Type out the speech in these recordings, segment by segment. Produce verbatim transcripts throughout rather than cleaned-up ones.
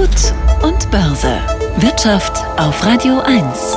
Gut und Börse. Wirtschaft auf Radio eins.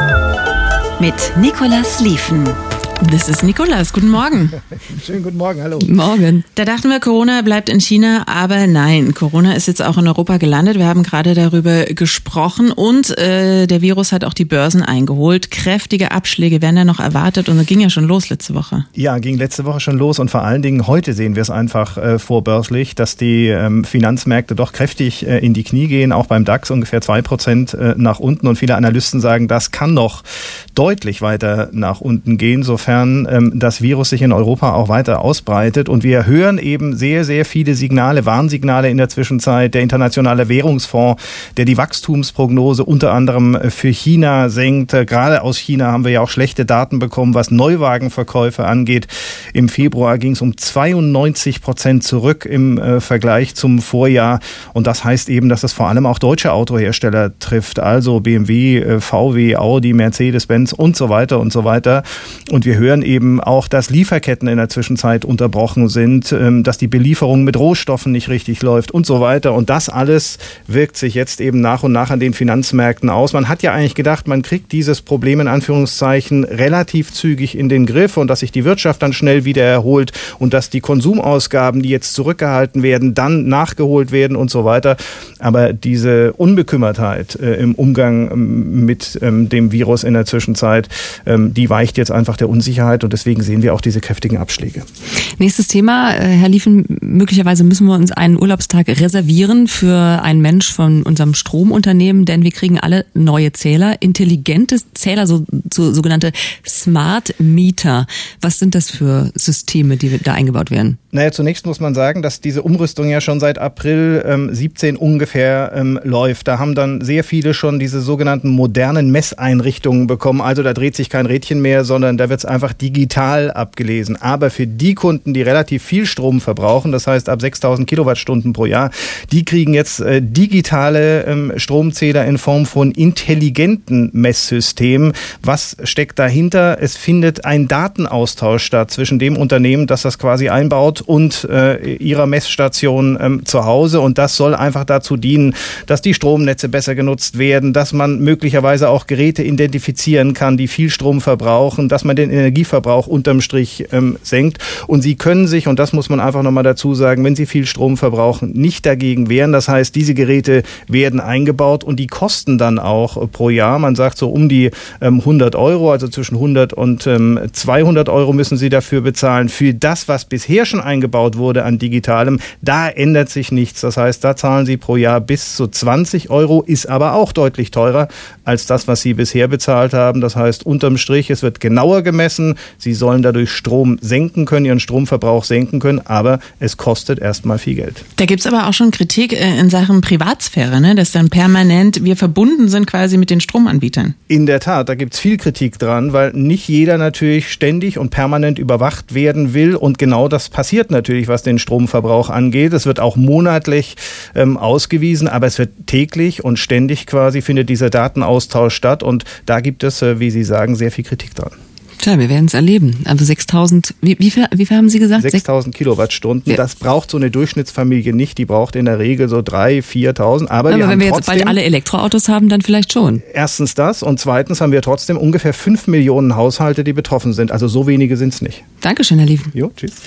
Mit Nicolas Lieven. Das ist Nicolas. Guten Morgen. Schönen guten Morgen, hallo. Morgen. Da dachten wir, Corona bleibt in China, aber nein, Corona ist jetzt auch in Europa gelandet. Wir haben gerade darüber gesprochen und äh, der Virus hat auch die Börsen eingeholt. Kräftige Abschläge werden ja noch erwartet und es ging ja schon los letzte Woche. Ja, ging letzte Woche schon los und vor allen Dingen heute sehen wir es einfach äh, vorbörslich, dass die ähm, Finanzmärkte doch kräftig äh, in die Knie gehen, auch beim DAX ungefähr zwei Prozent äh, nach unten und viele Analysten sagen, das kann noch deutlich weiter nach unten gehen, sofern das Virus sich in Europa auch weiter ausbreitet. Und wir hören eben sehr, sehr viele Signale, Warnsignale in der Zwischenzeit. Der Internationale Währungsfonds, der die Wachstumsprognose unter anderem für China senkt. Gerade aus China haben wir ja auch schlechte Daten bekommen, was Neuwagenverkäufe angeht. Im Februar ging es um zweiundneunzig Prozent zurück im äh, Vergleich zum Vorjahr. Und das heißt eben, dass es vor allem auch deutsche Autohersteller trifft. Also B M W, äh, V W, Audi, Mercedes-Benz und so weiter und so weiter. Und wir hören eben auch, dass Lieferketten in der Zwischenzeit unterbrochen sind, dass die Belieferung mit Rohstoffen nicht richtig läuft und so weiter. Und das alles wirkt sich jetzt eben nach und nach an den Finanzmärkten aus. Man hat ja eigentlich gedacht, man kriegt dieses Problem in Anführungszeichen relativ zügig in den Griff und dass sich die Wirtschaft dann schnell wieder erholt und dass die Konsumausgaben, die jetzt zurückgehalten werden, dann nachgeholt werden und so weiter. Aber diese Unbekümmertheit äh, im Umgang ähm, mit ähm, dem Virus in der Zwischenzeit, ähm, die weicht jetzt einfach der Unsicherheit und deswegen sehen wir auch diese kräftigen Abschläge. Nächstes Thema, Herr Lieven, möglicherweise müssen wir uns einen Urlaubstag reservieren für einen Mensch von unserem Stromunternehmen, denn wir kriegen alle neue Zähler, intelligente Zähler, so, so sogenannte Smart Meter. Was sind das für Systeme, die da eingebaut werden? Naja, zunächst muss man sagen, dass diese Umrüstung ja schon seit April ähm, siebzehn ungefähr ähm, läuft. Da haben dann sehr viele schon diese sogenannten modernen Messeinrichtungen bekommen. Also da dreht sich kein Rädchen mehr, sondern da wird es einfach digital abgelesen. Aber für die Kunden, die relativ viel Strom verbrauchen, das heißt ab sechstausend Kilowattstunden pro Jahr, die kriegen jetzt äh, digitale ähm, Stromzähler in Form von intelligenten Messsystemen. Was steckt dahinter? Es findet ein Datenaustausch statt zwischen dem Unternehmen, das das quasi einbaut, und äh, ihrer Messstation ähm, zu Hause. Und das soll einfach dazu dienen, dass die Stromnetze besser genutzt werden, dass man möglicherweise auch Geräte identifizieren kann, die viel Strom verbrauchen, dass man den Energieverbrauch unterm Strich ähm, senkt. Und Sie können sich, und das muss man einfach nochmal dazu sagen, wenn Sie viel Strom verbrauchen, nicht dagegen wehren. Das heißt, diese Geräte werden eingebaut und die kosten dann auch äh, pro Jahr. Man sagt so um die ähm, hundert Euro, also zwischen hundert und ähm, zweihundert Euro müssen Sie dafür bezahlen. Für das, was bisher schon eingebaut wurde an Digitalem, da ändert sich nichts. Das heißt, da zahlen Sie pro Jahr bis zu zwanzig Euro, ist aber auch deutlich teurer als das, was Sie bisher bezahlt haben. Das heißt, unterm Strich, es wird genauer gemessen. Sie sollen dadurch Strom senken können, ihren Stromverbrauch senken können, aber es kostet erstmal viel Geld. Da gibt es aber auch schon Kritik in Sachen Privatsphäre, ne? Dass dann permanent wir verbunden sind quasi mit den Stromanbietern. In der Tat, da gibt es viel Kritik dran, weil nicht jeder natürlich ständig und permanent überwacht werden will und genau das passiert natürlich, was den Stromverbrauch angeht. Es wird auch monatlich ähm, ausgewiesen, aber es wird täglich und ständig quasi findet dieser Datenaustausch statt und da gibt es, äh, wie Sie sagen, sehr viel Kritik dran. Tja, wir werden es erleben. Also sechstausend, wie, wie, viel, wie viel haben Sie gesagt? sechstausend Kilowattstunden. Ja. Das braucht so eine Durchschnittsfamilie nicht. Die braucht in der Regel so dreitausend, viertausend. Aber, aber wir wenn haben wir trotzdem, jetzt bald alle Elektroautos haben, dann vielleicht schon. Erstens das und zweitens haben wir trotzdem ungefähr fünf Millionen Haushalte, die betroffen sind. Also so wenige sind es nicht. Dankeschön, Herr Lieven. Jo, tschüss.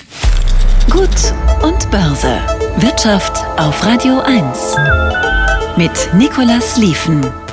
Gut und Börse. Wirtschaft auf Radio eins. Mit Nicolas Lieven.